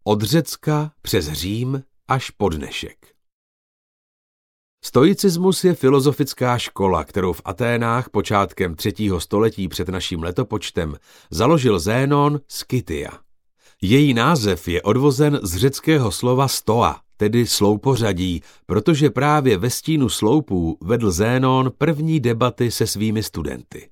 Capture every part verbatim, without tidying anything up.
Od Řecka přes Řím až po dnešek. Stoicismus je filozofická škola, kterou v Aténách počátkem třetího století před naším letopočtem založil Zénon z Kytia. Její název je odvozen z řeckého slova stoa, tedy sloupořadí, protože právě ve stínu sloupů vedl Zénon první debaty se svými studenty.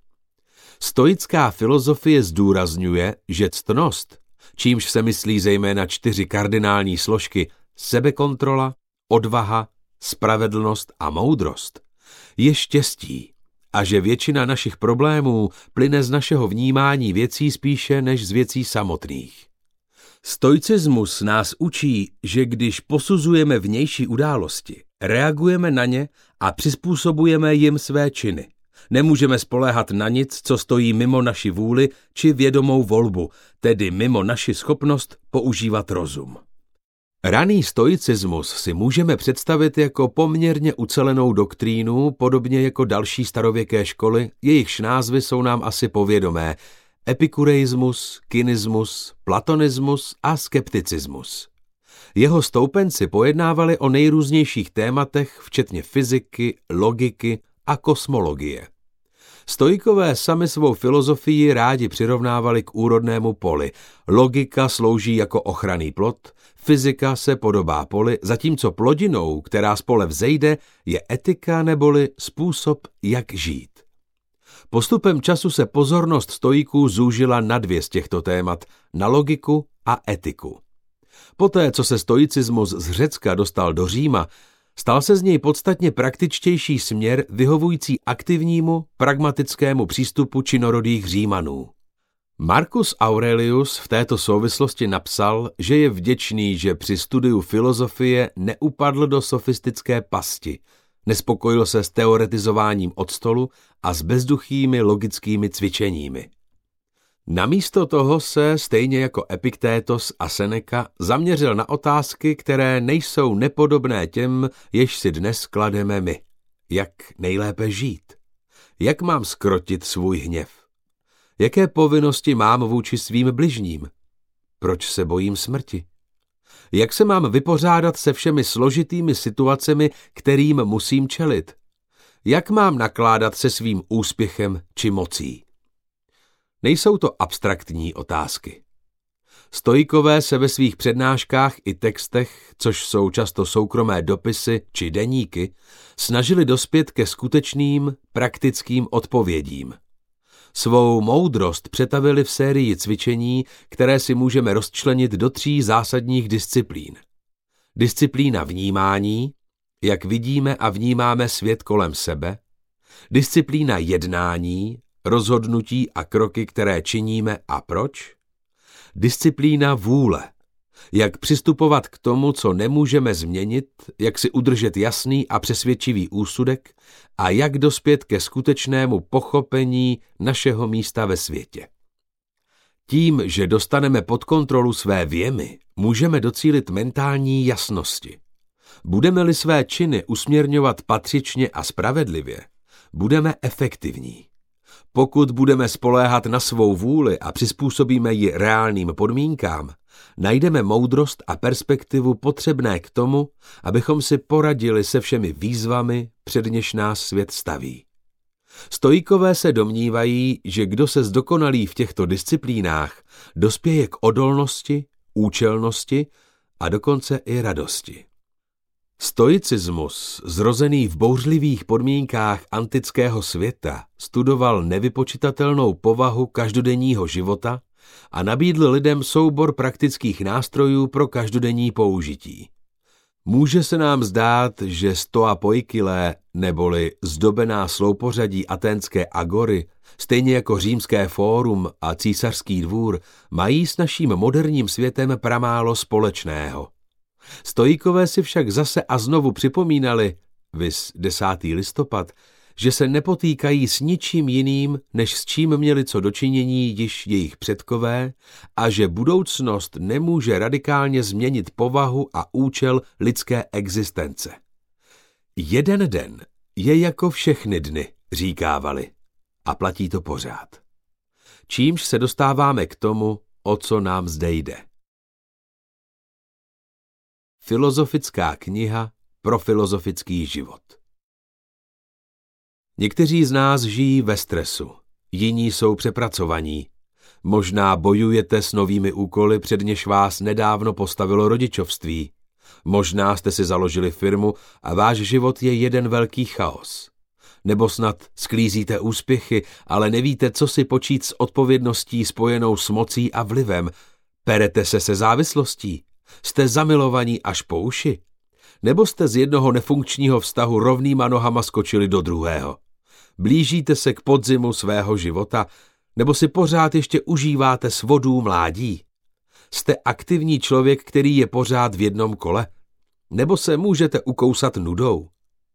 Stoická filozofie zdůrazňuje, že ctnost, čímž se myslí zejména čtyři kardinální složky sebekontrola, odvaha, spravedlnost a moudrost, je štěstí a že většina našich problémů plyne z našeho vnímání věcí spíše než z věcí samotných. Stoicismus nás učí, že když posuzujeme vnější události, reagujeme na ně a přizpůsobujeme jim své činy. Nemůžeme spoléhat na nic, co stojí mimo naši vůli či vědomou volbu, tedy mimo naši schopnost používat rozum. Raný stoicismus si můžeme představit jako poměrně ucelenou doktrínu, podobně jako další starověké školy, jejichž názvy jsou nám asi povědomé: epikureismus, kynismus, platonismus a skepticismus. Jeho stoupenci pojednávali o nejrůznějších tématech, včetně fyziky, logiky a kosmologie. Stoikové sami svou filozofii rádi přirovnávali k úrodnému poli. Logika slouží jako ochranný plot, fyzika se podobá poli, zatímco plodinou, která z pole vzejde, je etika neboli způsob, jak žít. Postupem času se pozornost stoiků zúžila na dvě z těchto témat, na logiku a etiku. Poté, co se stoicismus z Řecka dostal do Říma, stal se z něj podstatně praktičtější směr vyhovující aktivnímu, pragmatickému přístupu činorodých Římanů. Marcus Aurelius v této souvislosti napsal, že je vděčný, že při studiu filozofie neupadl do sofistické pasti, nespokojil se s teoretizováním od stolu a s bezduchými logickými cvičeními. Namísto toho se, stejně jako Epiktétos a Seneca, zaměřil na otázky, které nejsou nepodobné těm, jež si dnes klademe my. Jak nejlépe žít? Jak mám zkrotit svůj hněv? Jaké povinnosti mám vůči svým bližním? Proč se bojím smrti? Jak se mám vypořádat se všemi složitými situacemi, kterým musím čelit? Jak mám nakládat se svým úspěchem či mocí? Nejsou to abstraktní otázky. Stoikové se ve svých přednáškách i textech, což jsou často soukromé dopisy či deníky, snažili dospět ke skutečným, praktickým odpovědím. Svou moudrost přetavili v sérii cvičení, které si můžeme rozčlenit do tří zásadních disciplín. Disciplína vnímání, jak vidíme a vnímáme svět kolem sebe, disciplína jednání, rozhodnutí a kroky, které činíme a proč, disciplína vůle, jak přistupovat k tomu, co nemůžeme změnit, jak si udržet jasný a přesvědčivý úsudek a jak dospět ke skutečnému pochopení našeho místa ve světě. Tím, že dostaneme pod kontrolu své věmy, můžeme docílit mentální jasnosti. Budeme-li své činy usměrňovat patřičně a spravedlivě, budeme efektivní. Pokud budeme spoléhat na svou vůli a přizpůsobíme ji reálným podmínkám, najdeme moudrost a perspektivu potřebné k tomu, abychom si poradili se všemi výzvami, před něž nás svět staví. Stoikové se domnívají, že kdo se zdokonalí v těchto disciplínách, dospěje k odolnosti, účelnosti a dokonce i radosti. Stoicismus, zrozený v bouřlivých podmínkách antického světa, studoval nevypočitatelnou povahu každodenního života a nabídl lidem soubor praktických nástrojů pro každodenní použití. Může se nám zdát, že stoa poikilé, neboli zdobená sloupořadí aténské agory, stejně jako římské fórum a císařský dvůr, mají s naším moderním světem pramálo společného. Stoikové si však zase a znovu připomínali, viz desátý listopad, že se nepotýkají s ničím jiným, než s čím měli co dočinění již jejich předkové a že budoucnost nemůže radikálně změnit povahu a účel lidské existence. Jeden den je jako všechny dny, říkávali, a platí to pořád. Čímž se dostáváme k tomu, o co nám zde jde. Filozofická kniha pro filozofický život. Někteří z nás žijí ve stresu, jiní jsou přepracovaní. Možná bojujete s novými úkoly, před něž vás nedávno postavilo rodičovství. Možná jste si založili firmu a váš život je jeden velký chaos. Nebo snad sklízíte úspěchy, ale nevíte, co si počít s odpovědností spojenou s mocí a vlivem. Perete se se závislostí. Jste zamilovaní až po uši? Nebo jste z jednoho nefunkčního vztahu rovnýma nohama skočili do druhého? Blížíte se k podzimu svého života, nebo si pořád ještě užíváte svodů mládí? Jste aktivní člověk, který je pořád v jednom kole? Nebo se můžete ukousat nudou?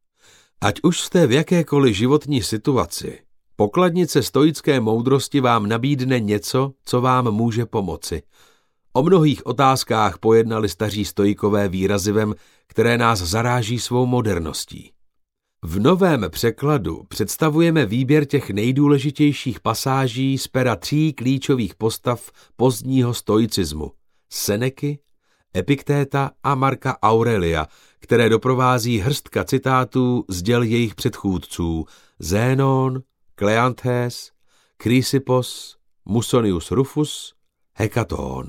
Ať už jste v jakékoliv životní situaci, pokladnice stoické moudrosti vám nabídne něco, co vám může pomoci. O mnohých otázkách pojednali staří stoikové výrazivem, které nás zaráží svou moderností. V novém překladu představujeme výběr těch nejdůležitějších pasáží z pera tří klíčových postav pozdního stoicismu – Seneky, Epiktéta a Marka Aurelia, které doprovází hrstka citátů z děl jejich předchůdců Zénon, Kleanthes, Chrysippos, Musonius Rufus, Hekaton.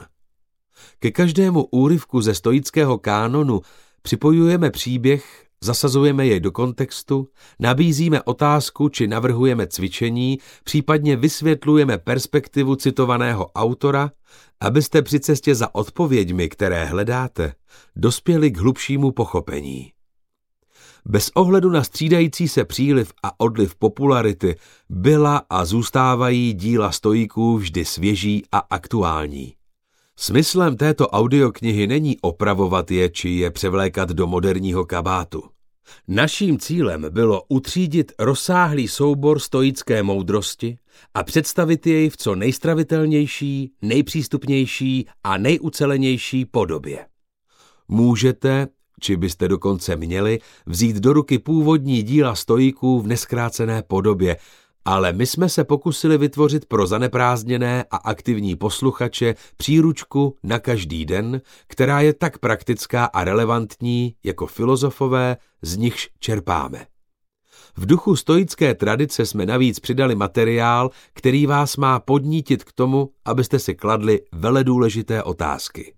Ke každému úryvku ze stoického kánonu připojujeme příběh, zasazujeme jej do kontextu, nabízíme otázku či navrhujeme cvičení, případně vysvětlujeme perspektivu citovaného autora, abyste při cestě za odpověďmi, které hledáte, dospěli k hlubšímu pochopení. Bez ohledu na střídající se příliv a odliv popularity byla a zůstávají díla stoiků vždy svěží a aktuální. Smyslem této audioknihy není opravovat je či je převlékat do moderního kabátu. Naším cílem bylo utřídit rozsáhlý soubor stoické moudrosti a představit jej v co nejstravitelnější, nejpřístupnější a nejucelenější podobě. Můžete, či byste dokonce měli, vzít do ruky původní díla stoiků v neskrácené podobě, ale my jsme se pokusili vytvořit pro zaneprázdněné a aktivní posluchače příručku na každý den, která je tak praktická a relevantní jako filozofové, z nichž čerpáme. V duchu stoické tradice jsme navíc přidali materiál, který vás má podnítit k tomu, abyste si kladli veledůležité otázky.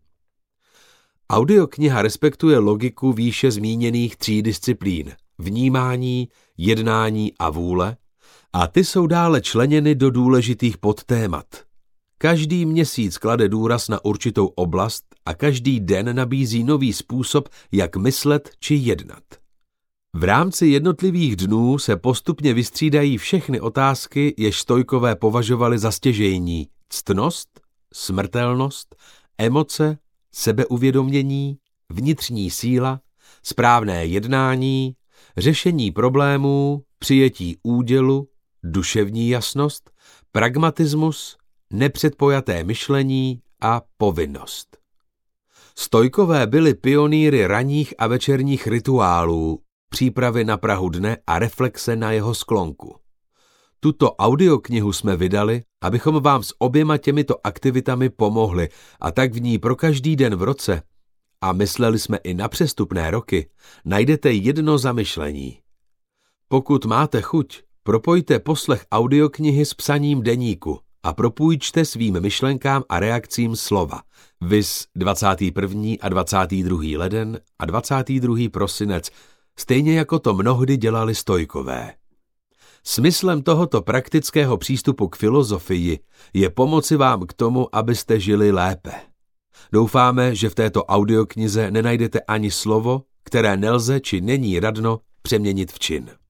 Audiokniha respektuje logiku výše zmíněných tří disciplín – vnímání, jednání a vůle, a ty jsou dále členěny do důležitých podtémat. Každý měsíc klade důraz na určitou oblast a každý den nabízí nový způsob, jak myslet či jednat. V rámci jednotlivých dnů se postupně vystřídají všechny otázky, jež stoikové považovali za stěžejní: ctnost, smrtelnost, emoce, sebeuvědomění, vnitřní síla, správné jednání, řešení problémů, přijetí údělu, duševní jasnost, pragmatismus, nepředpojaté myšlení a povinnost. Stoikové byli pionýry ranních a večerních rituálů, přípravy na prahu dne a reflexe na jeho sklonku. Tuto audioknihu jsme vydali, abychom vám s oběma těmito aktivitami pomohli, a tak v ní pro každý den v roce, a mysleli jsme i na přestupné roky, najdete jedno zamyšlení. Pokud máte chuť, propojte poslech audioknihy s psaním deníku a propůjčte svým myšlenkám a reakcím slova. Viz dvacátý první a dvacátý druhý leden a dvacátý druhý prosinec, stejně jako to mnohdy dělali stoikové. Smyslem tohoto praktického přístupu k filozofii je pomoci vám k tomu, abyste žili lépe. Doufáme, že v této audioknize nenajdete ani slovo, které nelze či není radno přeměnit v čin.